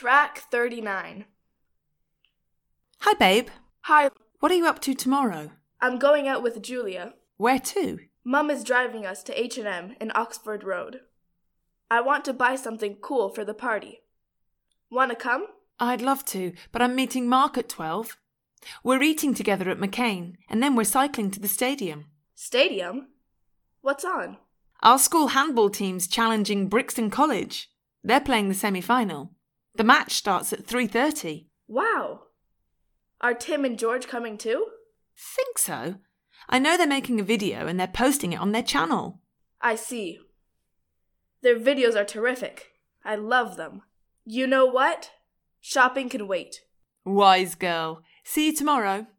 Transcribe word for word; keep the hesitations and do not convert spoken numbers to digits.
Track thirty-nine. Hi, babe. Hi, What are you up to tomorrow? I'm going out with Julia. Where to? Mum is driving us to H and M in Oxford Road. I want to buy something cool for the party. Wanna come? I'd love to, but I'm meeting Mark at twelve. We're eating together at McCain, and then we're cycling to the stadium. Stadium? What's on? Our school handball team's challenging Brixton College. They're playing the semi-final. The match starts at three thirty. Wow. Are Tim and George coming too? Think so. I know they're making a video and they're posting it on their channel. I see. Their videos are terrific. I love them. You know what? Shopping can wait. Wise girl. See you tomorrow.